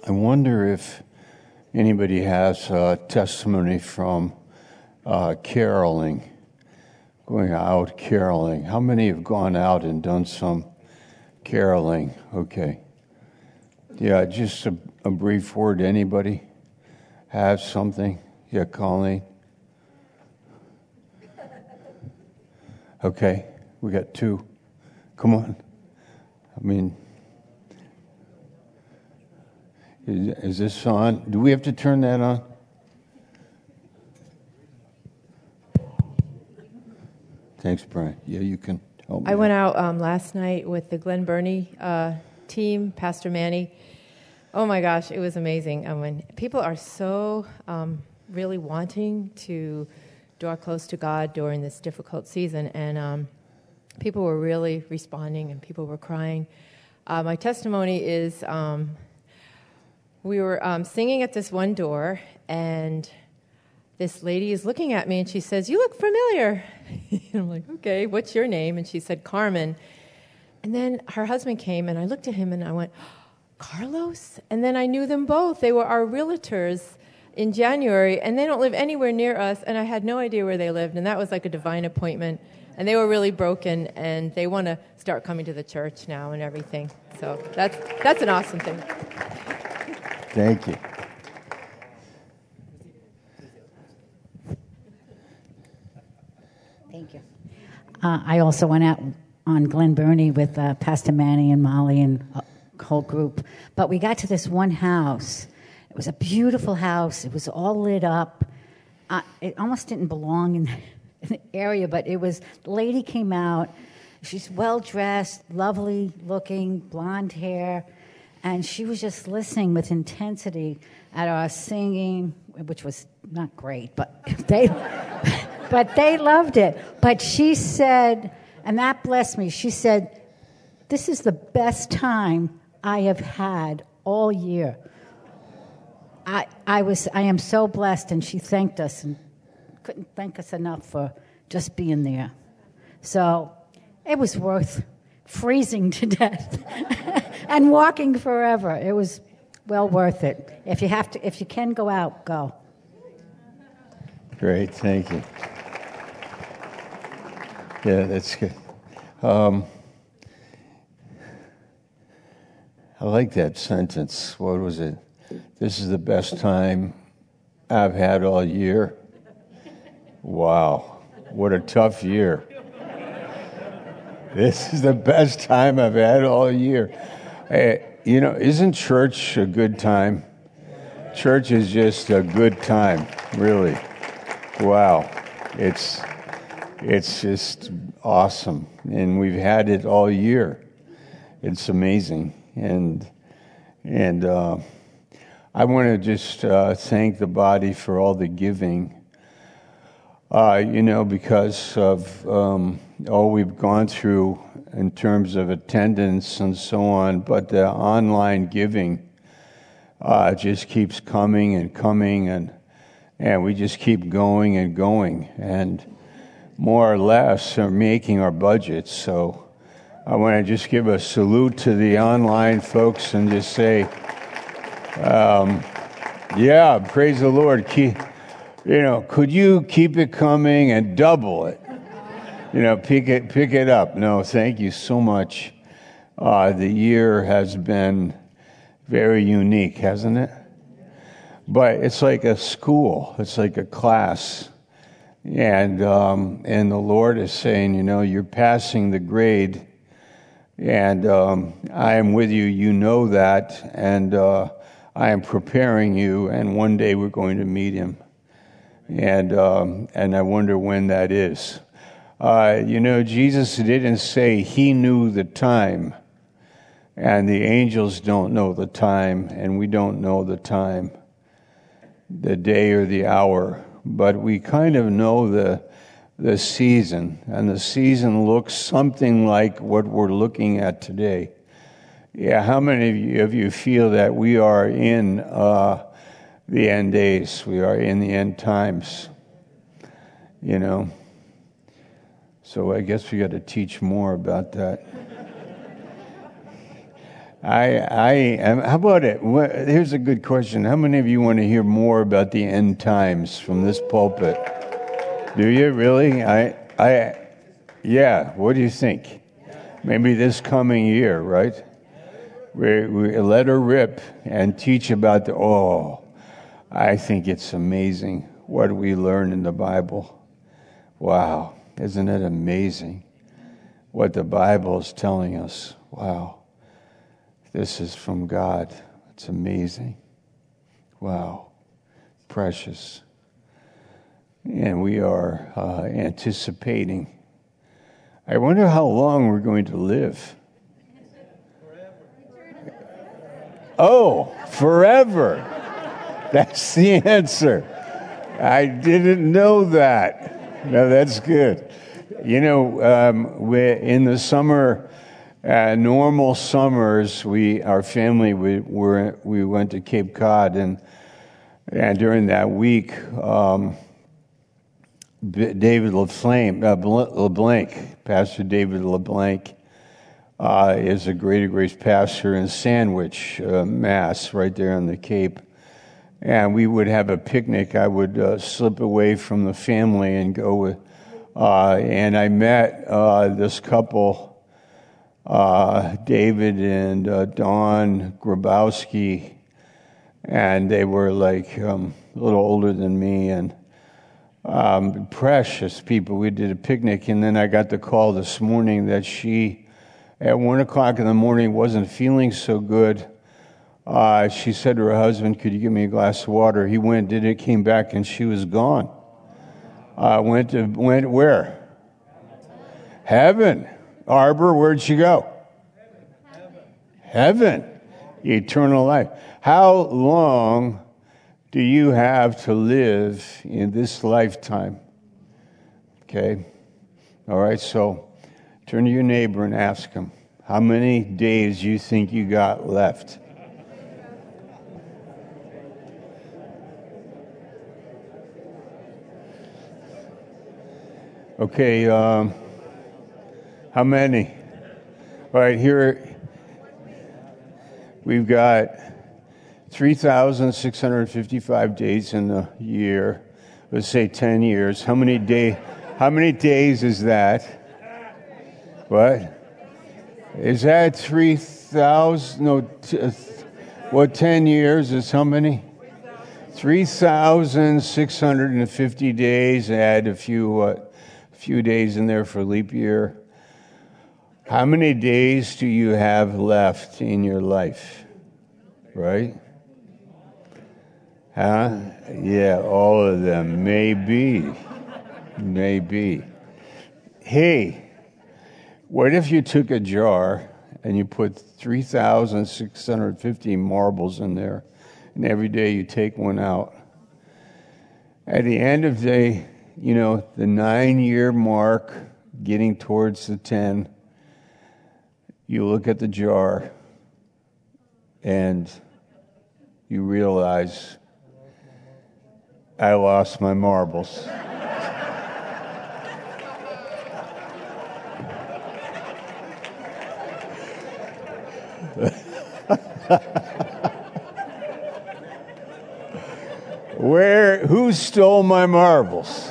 I wonder if anybody has a testimony from caroling, going out caroling. How many have gone out and done some caroling? Okay. Yeah, just a brief word. Anybody have something? Yeah, Colleen? Okay, we got two. Come on. I mean, is this on? Do we have to turn that on? Thanks, Brian. Yeah, you can help me. I went out last night with the Glen Burnie team, Pastor Manny. Oh my gosh, it was amazing. When people are so really wanting to draw close to God during this difficult season, and people were really responding, and people were crying. My testimony is we were singing at this one door, and this lady is looking at me, and she says, "You look familiar." And I'm like, "Okay, what's your name?" And she said, "Carmen." And then her husband came, and I looked at him, and I went, "Carlos?" And then I knew them both. They were our realtors in January, and they don't live anywhere near us, and I had no idea where they lived, and that was like a divine appointment. And they were really broken, and they want to start coming to the church now and everything. So that's an awesome thing. Thank you. Thank you. I also went out on Glen Burnie with Pastor Manny and Molly and a whole group. But we got to this one house. It was a beautiful house. It was all lit up. It almost didn't belong in the area, but it was, the lady came out. She's well-dressed, lovely looking, blonde hair, and she was just listening with intensity at our singing, which was not great, but they loved it. But she said, and that blessed me, she said, "This is the best time I have had all year." I am so blessed, and she thanked us and couldn't thank us enough for just being there. So it was worth freezing to death and walking forever. It was well worth it. If you can go out, go. Great, thank you. Yeah, that's good. I like that sentence. What was it? This is the best time I've had all year. Wow, what a tough year. This is the best time I've had all year. Hey, isn't church a good time? Church is just a good time, really. Wow, it's just awesome, and we've had it all year. It's amazing, and I want to just thank the body for all the giving. Because of all we've gone through in terms of attendance and so on, but the online giving just keeps coming and coming, and we just keep going and going, and more or less are making our budgets. So I want to just give a salute to the online folks and just say, praise the Lord. Could you keep it coming and double it? Pick it up. No, thank you so much. The year has been very unique, hasn't it? But it's like a school. It's like a class. And the Lord is saying, you're passing the grade, and I am with you. You know that, and I am preparing you, and one day we're going to meet Him. And I wonder when that is. Jesus didn't say He knew the time, and the angels don't know the time, and we don't know the time, the day or the hour, but we kind of know the season, and the season looks something like what we're looking at today. Yeah, how many of you feel that we are in the end days? We are in the end times, So I guess we got to teach more about that. I am. How about it? Here's a good question. How many of you want to hear more about the end times from this pulpit? Do you really? Yeah. What do you think? Maybe this coming year, right? We let her rip and teach about I think it's amazing what we learn in the Bible. Wow. Isn't it amazing what the Bible is telling us? Wow. This is from God. It's amazing. Wow. Precious. And we are anticipating. I wonder how long we're going to live. Oh, forever. That's the answer. I didn't know that. No, that's good. You know, in the summer, normal summers, our family we went to Cape Cod, and during that week, David LeBlanc, Pastor David LeBlanc, is a Greater Grace pastor in Sandwich, Mass, right there on the Cape. And we would have a picnic. I would slip away from the family and go with, and I met this couple, David and Dawn Grabowski, and they were like a little older than me, and precious people. We did a picnic, and then I got the call this morning that she, at 1 o'clock in the morning, wasn't feeling so good. She said to her husband, "Could you give me a glass of water?" He went, did it, came back, and she was gone. Went where? Heaven. Arbor, where'd she go? Heaven. Eternal life. How long do you have to live in this lifetime? Okay. All right, so turn to your neighbor and ask him, how many days you think you got left? Okay, how many? All right, here we've got 3,655 days in a year. Let's say 10 years. How many days is that? What? Is that 3,000? No, 10 years is how many? 3,650 days. Add a few days in there for leap year. How many days do you have left in your life? Right? Huh? Yeah, all of them. Maybe. Hey, what if you took a jar and you put 3,650 marbles in there, and every day you take one out? At the end of the day, the 9-year mark, getting towards the 10, you look at the jar and you realize, I lost my marbles. Who stole my marbles?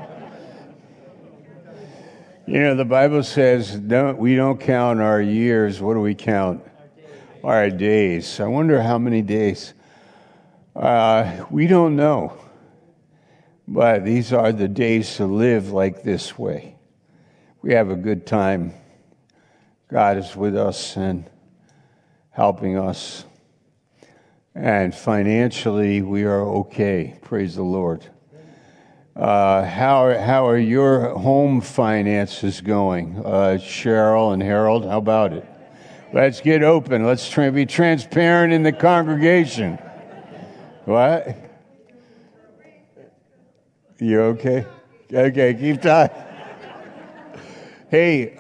The Bible says we don't count our years. What do we count? Our days. I wonder how many days. We don't know. But these are the days to live like this way. We have a good time. God is with us and helping us. And financially, we are okay. Praise the Lord. How are your home finances going? Cheryl and Harold, how about it? Let's get open. Let's be transparent in the congregation. What? You okay? Okay, keep talking. Hey,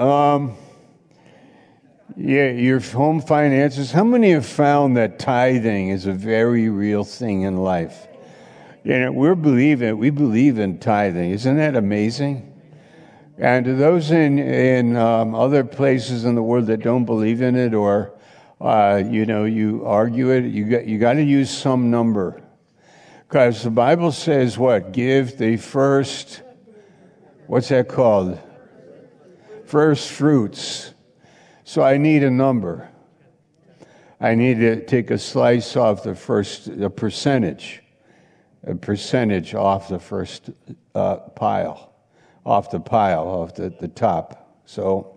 your home finances. How many have found that tithing is a very real thing in life? We believe in tithing. Isn't that amazing? And to those in other places in the world that don't believe in it or You argue it. You got to use some number. Because the Bible says what? Give the first, what's that called? First fruits. So I need a number. I need to take a slice off a percentage off the first pile, off the top. So,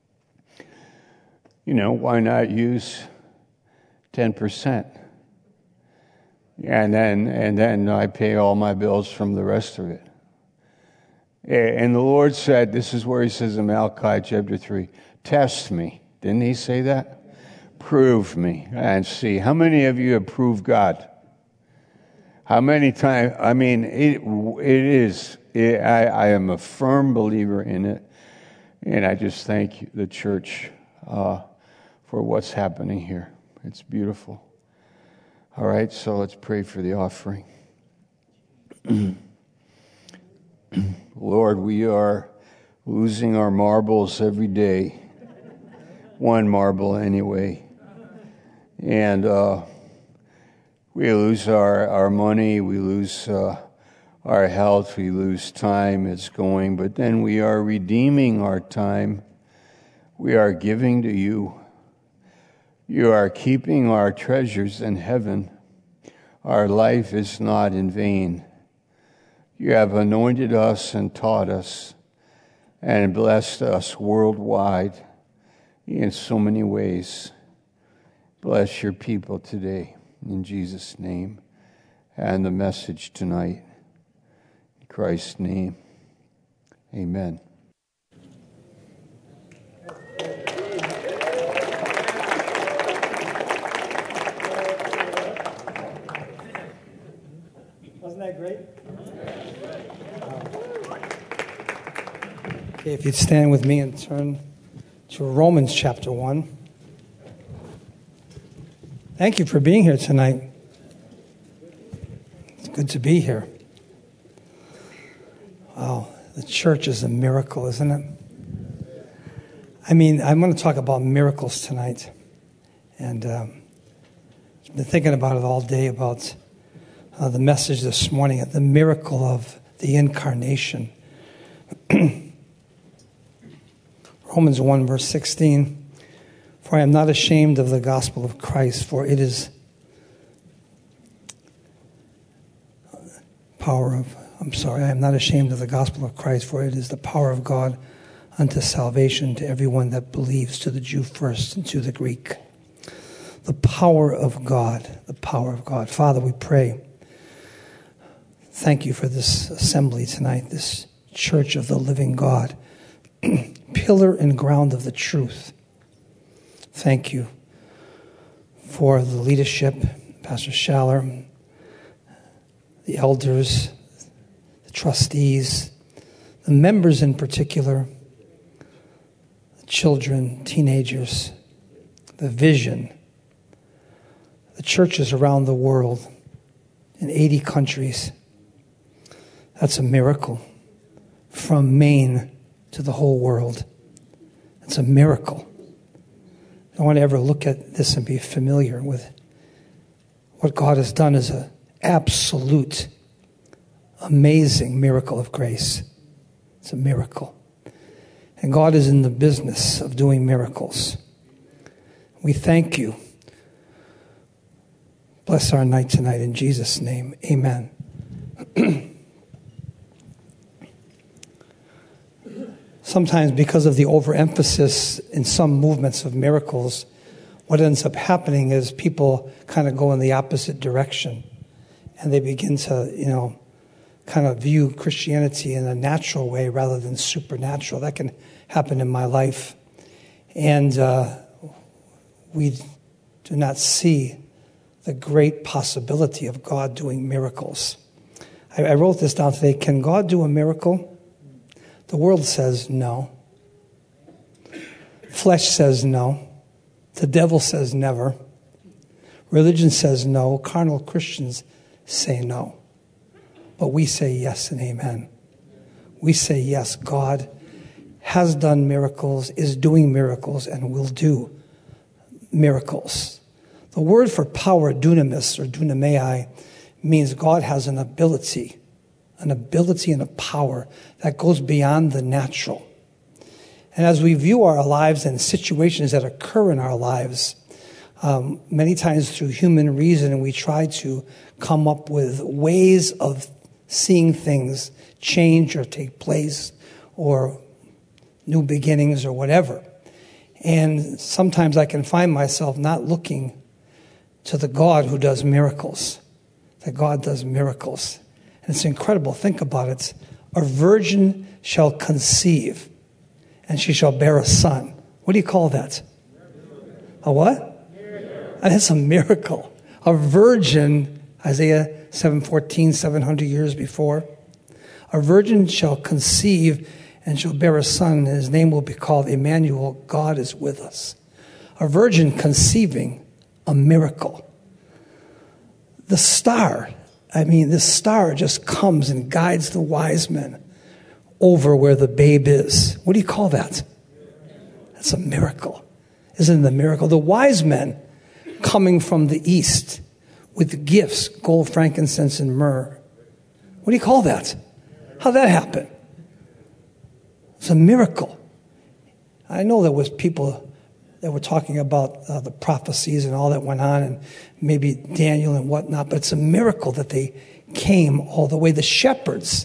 why not use 10%? And then I pay all my bills from the rest of it. And the Lord said, this is where he says in Malachi chapter 3, test me. Didn't he say that? Prove me and see. How many of you have proved God? How many times? I mean, I am a firm believer in it. And I just thank the church for what's happening here. It's beautiful. All right, so let's pray for the offering. Lord, we are losing our marbles every day. One marble anyway. And we lose our money, we lose our health, we lose time, it's going. But then we are redeeming our time. We are giving to you. You are keeping our treasures in heaven. Our life is not in vain. You have anointed us and taught us and blessed us worldwide in so many ways. Bless your people today in Jesus' name and the message tonight. In Christ's name, amen. Wasn't that great? Okay, if you'd stand with me and turn to Romans chapter 1. Thank you for being here tonight. It's good to be here. Wow, the church is a miracle, isn't it? I mean, I'm going to talk about miracles tonight. And I've been thinking about it all day, about the message this morning, the miracle of the incarnation. Romans 1, verse 16. For I am not ashamed of the gospel of Christ, for it is I am not ashamed of the gospel of Christ, for it is the power of God unto salvation to everyone that believes, to the Jew first and to the Greek. The power of God, the power of God. Father, we pray. Thank you for this assembly tonight, this church of the living God, pillar and ground of the truth. Thank you for the leadership, Pastor Schaller, the elders, the trustees, the members in particular, the children, teenagers, the vision, the churches around the world in 80 countries. That's a miracle. From Maine to the whole world. It's a miracle. I don't want to ever look at this and be familiar with what God has done as an absolute, amazing miracle of grace. It's a miracle. And God is in the business of doing miracles. We thank you. Bless our night tonight in Jesus' name. Amen. Sometimes because of the overemphasis in some movements of miracles, what ends up happening is people kind of go in the opposite direction. And they begin to, kind of view Christianity in a natural way rather than supernatural. That can happen in my life. And we do not see the great possibility of God doing miracles. I wrote this down today. Can God do a miracle? The world says no. Flesh says no. The devil says never. Religion says no. Carnal Christians say no. But we say yes and amen. We say yes, God has done miracles, is doing miracles, and will do miracles. The word for power, dunamis or dunamai, means God has an ability and a power that goes beyond the natural. And as we view our lives and situations that occur in our lives, many times through human reason, we try to come up with ways of seeing things change or take place or new beginnings or whatever. And sometimes I can find myself not looking to the God who does miracles. That God does miracles. And it's incredible. Think about it. A virgin shall conceive, and she shall bear a son. What do you call that? A what? Miracle. And it's a miracle. A virgin, Isaiah 7:14, 700 years before. A virgin shall conceive and shall bear a son, and his name will be called Emmanuel. God is with us. A virgin conceiving, a miracle. This star just comes and guides the wise men over where the babe is. What do you call that? That's a miracle. Isn't it a miracle? The wise men coming from the east with gifts, gold, frankincense, and myrrh. What do you call that? How'd that happen? It's a miracle. I know there was people that were talking about the prophecies and all that went on, and maybe Daniel and whatnot, but it's a miracle that they came all the way. The shepherds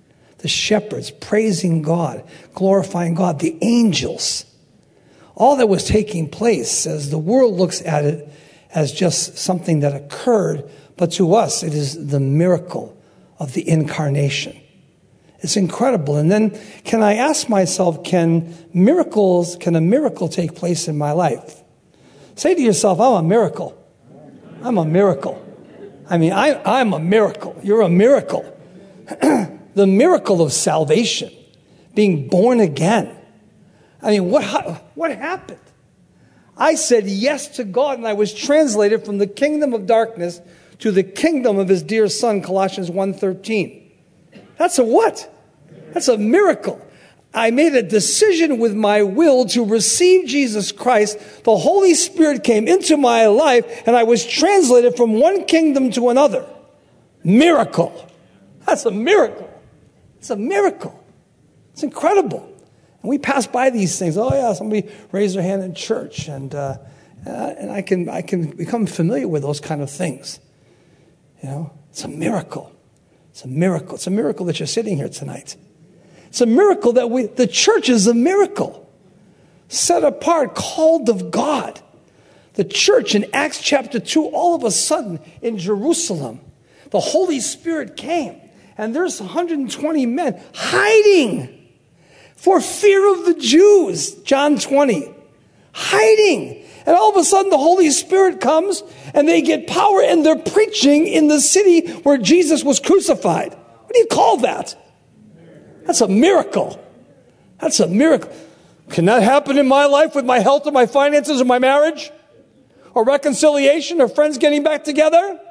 praising God, glorifying God, the angels. All that was taking place, as the world looks at it as just something that occurred, but to us it is the miracle of the incarnation. It's incredible. And then can I ask myself, can a miracle take place in my life? Say to yourself, I'm a miracle. I'm a miracle. I mean, I'm a miracle. You're a miracle. The miracle of salvation, being born again. I mean, what happened? I said yes to God, and I was translated from the kingdom of darkness to the kingdom of his dear son, Colossians 1:13. That's a what? That's a miracle. I made a decision with my will to receive Jesus Christ. The Holy Spirit came into my life, and I was translated from one kingdom to another. Miracle. That's a miracle. It's a miracle. It's incredible. And we pass by these things. Oh yeah, somebody raised their hand in church, and I can become familiar with those kind of things. You know, it's a miracle. It's a miracle. It's a miracle that you're sitting here tonight. It's a miracle that the church is a miracle. Set apart, called of God. The church in Acts chapter 2, all of a sudden in Jerusalem, the Holy Spirit came. And there's 120 men hiding for fear of the Jews. John 20. Hiding. And all of a sudden the Holy Spirit comes and they get power and they're preaching in the city where Jesus was crucified. What do you call that? That's a miracle. That's a miracle. Can that happen in my life with my health or my finances or my marriage? Or reconciliation or friends getting back together?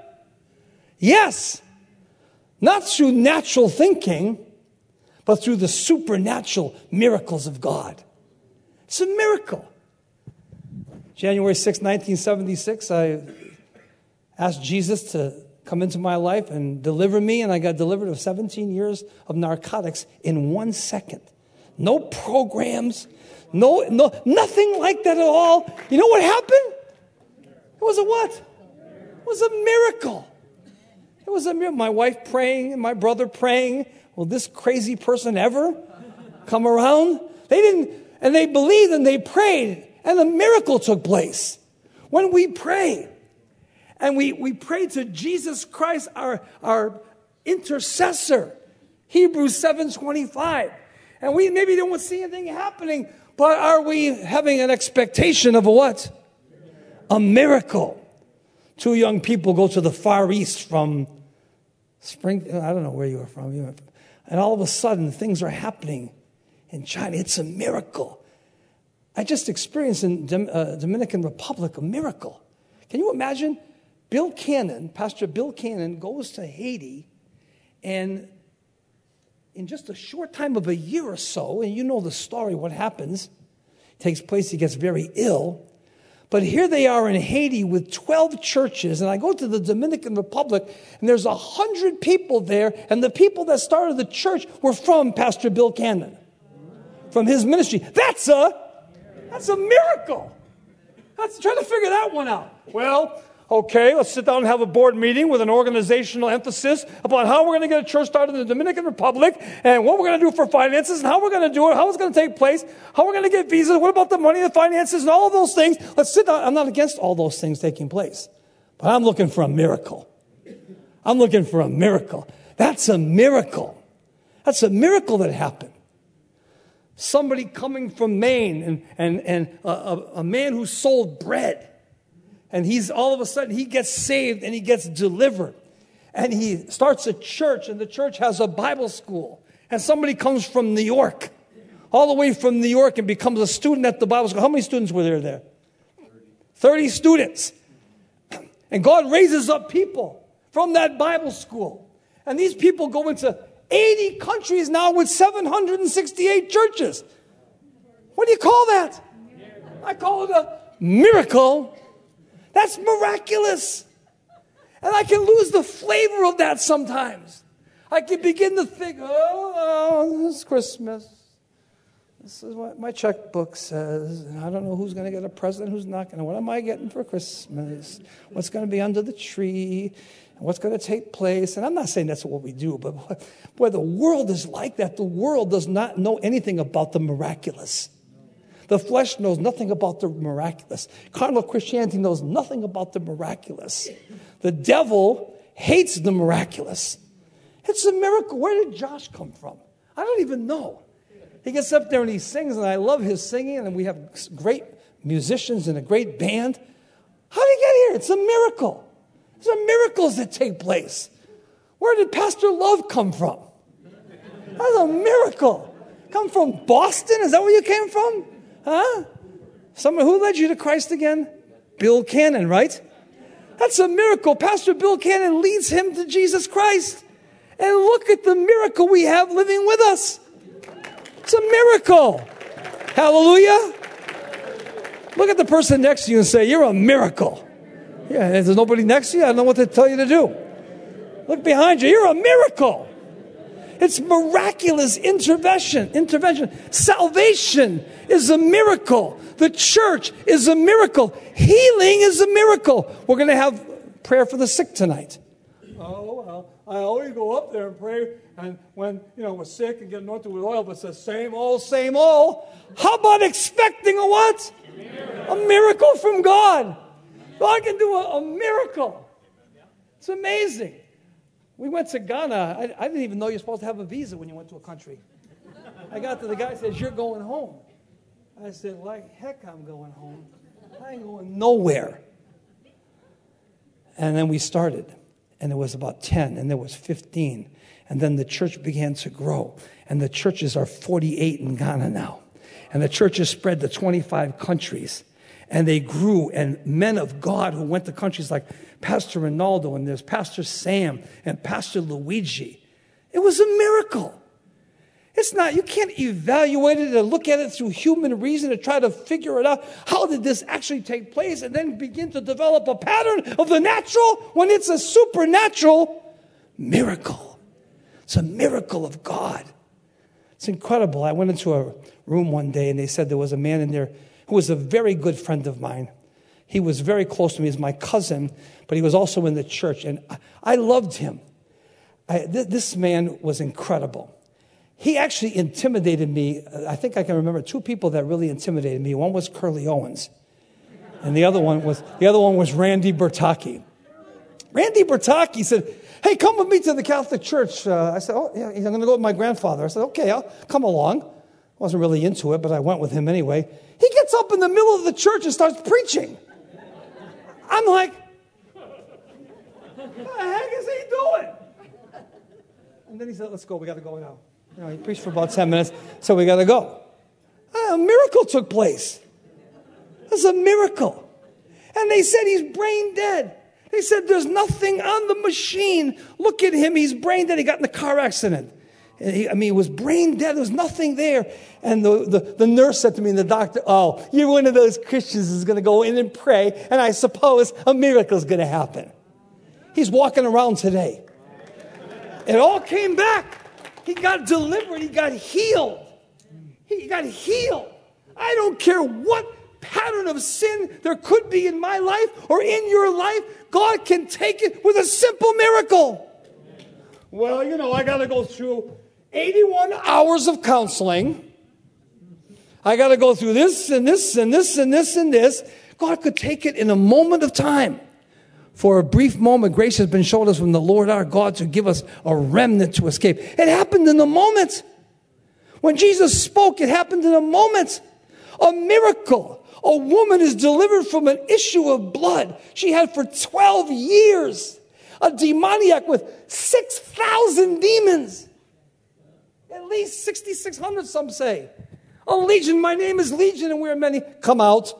Yes. Not through natural thinking, but through the supernatural miracles of God. It's a miracle. January 6, 1976, I asked Jesus to come into my life and deliver me, and I got delivered of 17 years of narcotics in 1 second. No programs, nothing like that at all. You know what happened? It was a what? It was a miracle. It was a miracle. My wife praying and my brother praying. Will this crazy person ever come around? They didn't, and they believed and they prayed, and a miracle took place. When we pray, and we pray to Jesus Christ, our intercessor, Hebrews 7:25. And we maybe don't see anything happening, but are we having an expectation of a what? A miracle. 2 young people go to the Far East from I don't know where you are from. And all of a sudden, things are happening in China. It's a miracle. I just experienced in Dominican Republic a miracle. Can you imagine? Pastor Bill Cannon goes to Haiti, and in just a short time of a year or so, and you know the story, what happens, takes place, he gets very ill. But here they are in Haiti with 12 churches, and I go to the Dominican Republic, and there's 100 people there, and the people that started the church were from Pastor Bill Cannon, from his ministry. That's a miracle. Let's try to figure that one out. Well, okay, let's sit down and have a board meeting with an organizational emphasis about how we're going to get a church started in the Dominican Republic and what we're going to do for finances and how we're going to do it, how it's going to take place, how we're going to get visas, what about the money, the finances, and all of those things. Let's sit down. I'm not against all those things taking place, but I'm looking for a miracle. I'm looking for a miracle. That's a miracle. That's a miracle that happened. Somebody coming from Maine and a man who sold bread. And he's all of a sudden, he gets saved and he gets delivered. And he starts a church, and the church has a Bible school. And somebody comes from New York, all the way from New York, and becomes a student at the Bible school. How many students were there? 30 students. And God raises up people from that Bible school. And these people go into 80 countries now with 768 churches. What do you call that? I call it a miracle. That's miraculous. And I can lose the flavor of that sometimes. I can begin to think, oh, it's Christmas. This is what my checkbook says. And I don't know who's going to get a present, who's not going to. What am I getting for Christmas? What's going to be under the tree? And what's going to take place? And I'm not saying that's what we do, but boy, the world is like that. The world does not know anything about the miraculous. The flesh knows nothing about the miraculous. Carnal Christianity knows nothing about the miraculous. The devil hates the miraculous. It's a miracle. Where did Josh come from? I don't even know. He gets up there and he sings, and I love his singing, and we have great musicians and a great band. How did he get here? It's a miracle. There are miracles that take place. Where did Pastor Love come from? That's a miracle. Come from Boston? Is that where you came from? Huh? Who led you to Christ again? Bill Cannon, right? That's a miracle. Pastor Bill Cannon leads him to Jesus Christ. And look at the miracle we have living with us. It's a miracle. Hallelujah. Look at the person next to you and say, you're a miracle. Yeah, if there's nobody next to you, I don't know what to tell you to do. Look behind you. You're a miracle. It's miraculous intervention. Salvation is a miracle. The church is a miracle. Healing is a miracle. We're going to have prayer for the sick tonight. Oh, well, I always go up there and pray, and when, we're sick and get anointed with oil, but it's the same old, same old. How about expecting a what? A miracle from God. God can do a miracle. It's amazing. We went to Ghana. I didn't even know you're supposed to have a visa when you went to a country. I got to the guy, says, you're going home. I said, like heck I'm going home. I ain't going nowhere. And then we started. And there was about 10, and there was 15. And then the church began to grow. And the churches are 48 in Ghana now. And the churches spread to 25 countries. And they grew, and men of God who went to countries like Pastor Ronaldo, and there's Pastor Sam and Pastor Luigi. It was a miracle. It's not, you can't evaluate it or look at it through human reason to try to figure it out. How did this actually take place? And then begin to develop a pattern of the natural when it's a supernatural miracle. It's a miracle of God. It's incredible. I went into a room one day, and they said there was a man in there who was a very good friend of mine. He was very close to me. He's my cousin, but he was also in the church, and I loved him. This man was incredible. He actually intimidated me. I think I can remember two people that really intimidated me. One was Curly Owens, and the other one was Randy Bertocchi. Randy Bertocchi said, "Hey, come with me to the Catholic Church." I said, "Oh, yeah, I'm going to go with my grandfather." I said, "Okay, I'll come along." I wasn't really into it, but I went with him anyway. He gets up in the middle of the church and starts preaching. I'm like, what the heck is he doing? And then he said, "Let's go. We got to go now." He preached for about 10 minutes, so we got to go. A miracle took place. It was a miracle. And they said he's brain dead. They said there's nothing on the machine. Look at him. He's brain dead. He got in a car accident. And he was brain dead. There was nothing there. And the nurse said to me, and the doctor, "Oh, you're one of those Christians who's going to go in and pray, and I suppose a miracle is going to happen." He's walking around today. It all came back. He got delivered. He got healed. He got healed. I don't care what pattern of sin there could be in my life or in your life. God can take it with a simple miracle. Well, I got to go through 81 hours of counseling. I got to go through this and this and this and this and this. God could take it in a moment of time. For a brief moment, grace has been shown us from the Lord our God to give us a remnant to escape. It happened in a moment. When Jesus spoke, it happened in a moment. A miracle. A woman is delivered from an issue of blood she had for 12 years. A demoniac with 6,000 demons. At least 6,600, some say. A legion, my name is Legion, and we are many. Come out.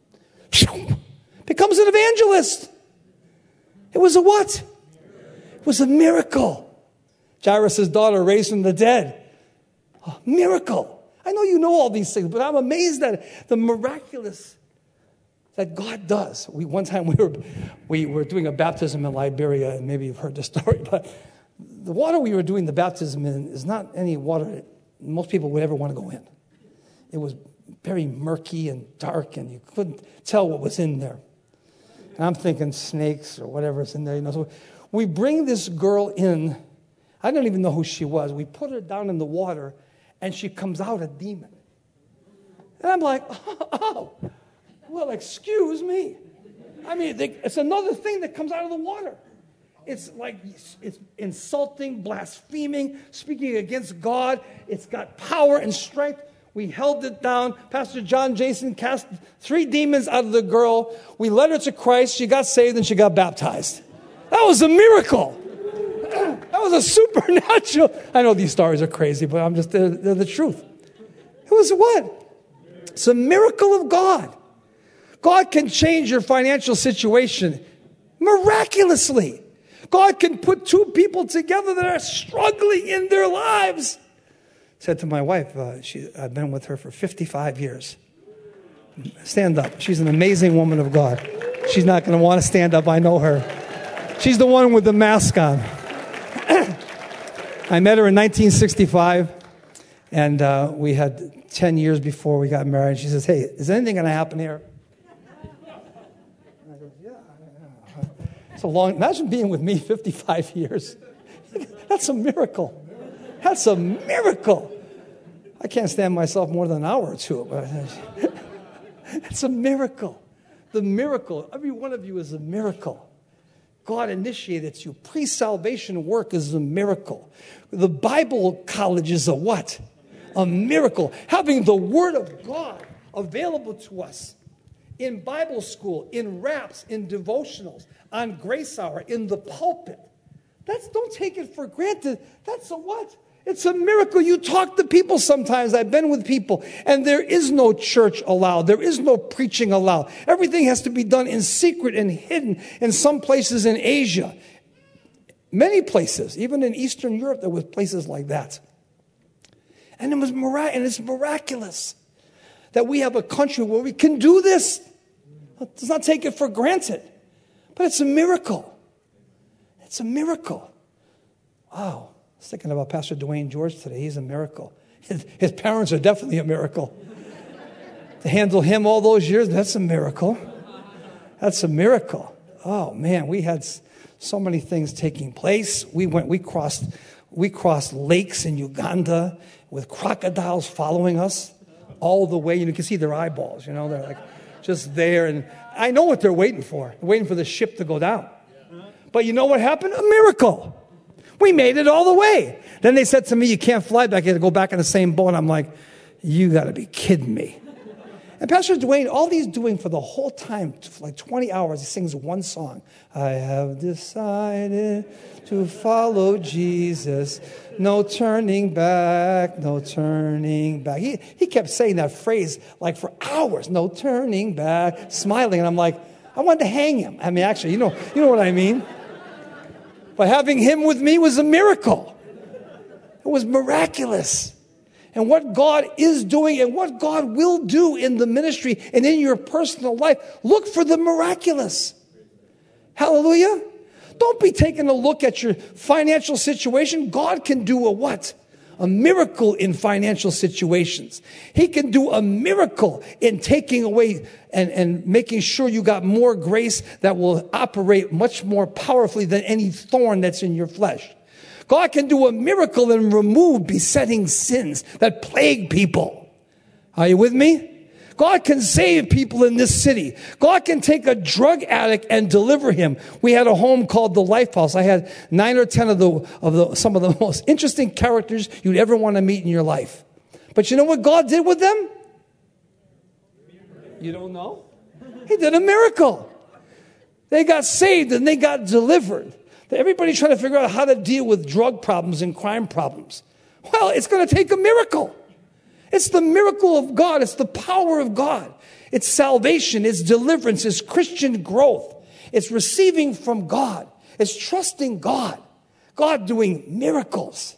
Becomes an evangelist. It was a what? It was a miracle. Jairus' daughter raised from the dead. A miracle. I know you know all these things, but I'm amazed at the miraculous that God does. One time we were doing a baptism in Liberia, and maybe you've heard the story, but the water we were doing the baptism in is not any water that most people would ever want to go in. It was very murky and dark, and you couldn't tell what was in there. And I'm thinking snakes or whatever's in there. So we bring this girl in. I don't even know who she was. We put her down in the water, and she comes out a demon. And I'm like, oh, well, excuse me. I mean, it's another thing that comes out of the water. It's like it's insulting, blaspheming, speaking against God. It's got power and strength. We held it down. Pastor John Jason cast 3 demons out of the girl. We led her to Christ. She got saved and she got baptized. That was a miracle. That was a supernatural. I know these stories are crazy, but they're the truth. It was what? It's a miracle of God. God can change your financial situation miraculously. God can put 2 people together that are struggling in their lives. Said to my wife, I've been with her for 55 years. Stand up. She's an amazing woman of God. She's not going to want to stand up. I know her. She's the one with the mask on. I met her in 1965, and we had 10 years before we got married. She says, "Hey, is anything going to happen here?" And I go, "Yeah." It's a long. Imagine being with me 55 years. That's a miracle. That's a miracle. I can't stand myself more than an hour or 2. But it's a miracle. The miracle. Every one of you is a miracle. God initiated you. Pre-salvation work is a miracle. The Bible college is a what? A miracle. Having the Word of God available to us in Bible school, in raps, in devotionals, on Grace Hour, in the pulpit. Don't take it for granted. That's a what? It's a miracle. You talk to people sometimes. I've been with people, and there is no church allowed. There is no preaching allowed. Everything has to be done in secret and hidden. In some places in Asia, many places, even in Eastern Europe, there was places like that. And it's miraculous that we have a country where we can do this. Let's not take it for granted. But it's a miracle. It's a miracle. Wow. I was thinking about Pastor Dwayne George today. He's a miracle. His parents are definitely a miracle. To handle him all those years, that's a miracle. That's a miracle. Oh, man, we had so many things taking place. We crossed lakes in Uganda with crocodiles following us all the way. You can see their eyeballs, they're like just there. And I know what they're waiting for. They're waiting for the ship to go down. But you know what happened? A miracle. We made it all the way. Then they said to me, "You can't fly back. You have to go back in the same boat." I'm like, you got to be kidding me. And Pastor Dwayne, all he's doing for the whole time, for like 20 hours, he sings one song. I have decided to follow Jesus. No turning back, no turning back. He kept saying that phrase like for hours. No turning back, smiling. And I'm like, I wanted to hang him. I mean, actually, you know what I mean? But having him with me was a miracle. It was miraculous. And what God is doing and what God will do in the ministry and in your personal life, look for the miraculous. Hallelujah. Don't be taking a look at your financial situation. God can do a what? A miracle in financial situations. He can do a miracle in taking away and making sure you got more grace that will operate much more powerfully than any thorn that's in your flesh. God can do a miracle and remove besetting sins that plague people. Are you with me? God can save people in this city. God can take a drug addict and deliver him. We had a home called the Life House. I had 9 or 10 of some of the most interesting characters you'd ever want to meet in your life. But you know what God did with them? You don't know? He did a miracle. They got saved and they got delivered. Everybody's trying to figure out how to deal with drug problems and crime problems. Well, it's going to take a miracle. It's the miracle of God. It's the power of God. It's salvation. It's deliverance. It's Christian growth. It's receiving from God. It's trusting God. God doing miracles.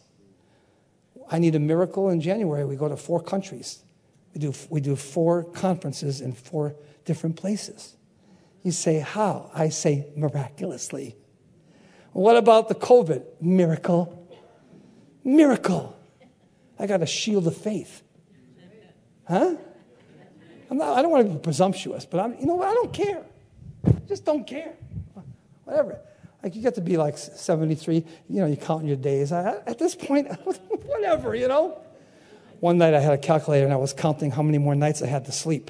I need a miracle in January. We go to 4 countries. We do 4 conferences in 4 different places. You say, how? I say, miraculously. What about the COVID? Miracle. Miracle. I got a shield of faith. Huh? I don't want to be presumptuous, but you know what? I don't care. I just don't care. Whatever. Like you get to be like 73, you're counting your days. At this point, whatever, One night I had a calculator and I was counting how many more nights I had to sleep.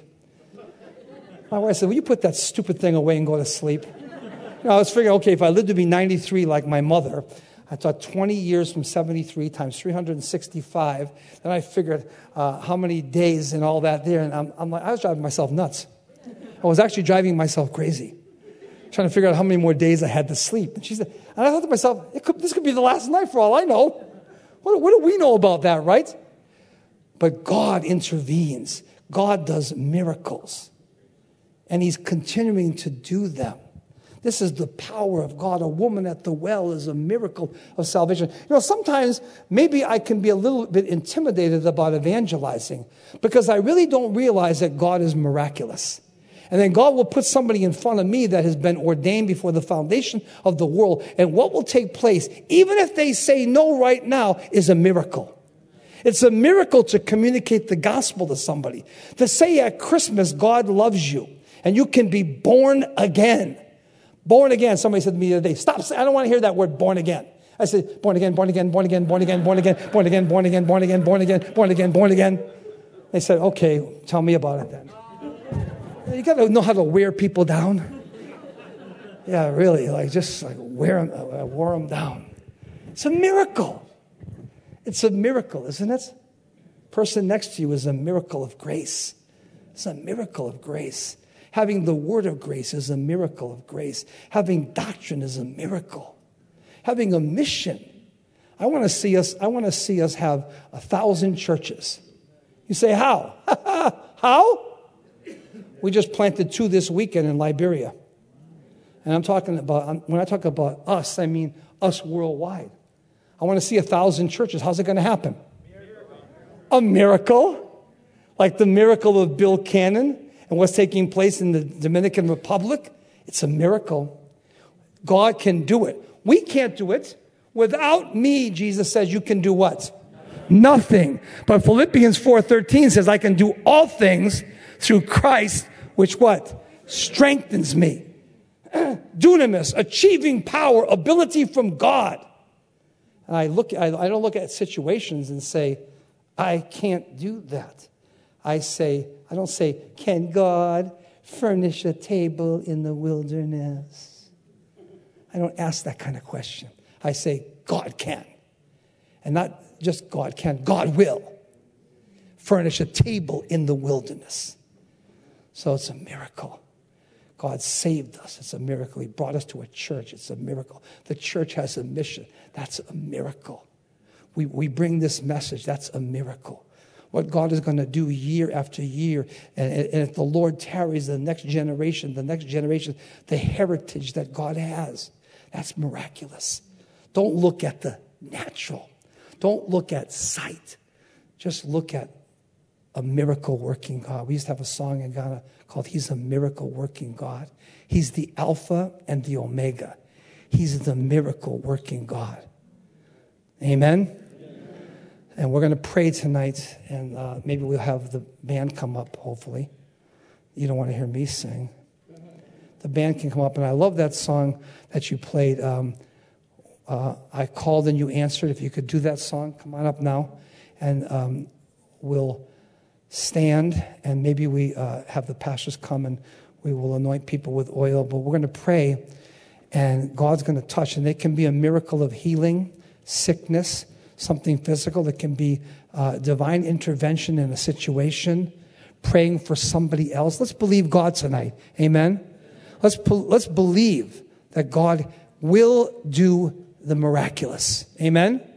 My wife said, will you put that stupid thing away and go to sleep? I was figuring, okay, if I lived to be 93 like my mother, I thought 20 years from 73 times 365. Then I figured how many days and all that there. And I'm like, I was driving myself nuts. I was actually driving myself crazy, trying to figure out how many more days I had to sleep. And she said, and I thought to myself, this could be the last night for all I know. What do we know about that, right? But God intervenes. God does miracles. And he's continuing to do them. This is the power of God. A woman at the well is a miracle of salvation. Sometimes maybe I can be a little bit intimidated about evangelizing because I really don't realize that God is miraculous. And then God will put somebody in front of me that has been ordained before the foundation of the world. And what will take place, even if they say no right now, is a miracle. It's a miracle to communicate the gospel to somebody. To say at Christmas, God loves you and you can be born again. Born again. Somebody said to me the other day, stop. I don't want to hear that word born again. I said, born again, born again, born again, born again, born again, born again, born again, born again, born again, born again, born again. They said, okay, tell me about it then. You got to know how to wear people down. Yeah, really, just wear them down. It's a miracle. It's a miracle, isn't it? Person next to you is a miracle of grace. It's a miracle of grace. Having the word of grace is a miracle of grace. Having doctrine is a miracle. Having a mission. I want to see us have 1,000 churches. You say, how? How? We just planted 2 this weekend in Liberia. And when I talk about us, I mean us worldwide. I want to see 1,000 churches. How's it going to happen? A miracle. Like the miracle of Bill Cannon. And what's taking place in the Dominican Republic, it's a miracle. God can do it. We can't do it. Without me, Jesus says, you can do what? Nothing. But Philippians 4:13 says, I can do all things through Christ, which what? Strengthens me. Dunamis, achieving power, ability from God. And I don't look at situations and say, I can't do that. I don't say, can God furnish a table in the wilderness? I don't ask that kind of question. I say, God can. And not just God can, God will furnish a table in the wilderness. So it's a miracle. God saved us. It's a miracle. He brought us to a church. It's a miracle. The church has a mission. That's a miracle. We bring this message. That's a miracle. What God is going to do year after year. And if the Lord tarries, the next generation, the heritage that God has, that's miraculous. Don't look at the natural. Don't look at sight. Just look at a miracle working God. We used to have a song in Ghana called He's a Miracle Working God. He's the Alpha and the Omega. He's the miracle working God. Amen? And we're going to pray tonight, and maybe we'll have the band come up, hopefully. You don't want to hear me sing. The band can come up, and I love that song that you played. I called and you answered. If you could do that song, come on up now. And we'll stand, and maybe we have the pastors come, and we will anoint people with oil. But we're going to pray, and God's going to touch. And it can be a miracle of healing, sickness, something physical. It can be divine intervention in a situation, praying for somebody else. Let's believe God tonight. Amen? Let's believe that God will do the miraculous. Amen?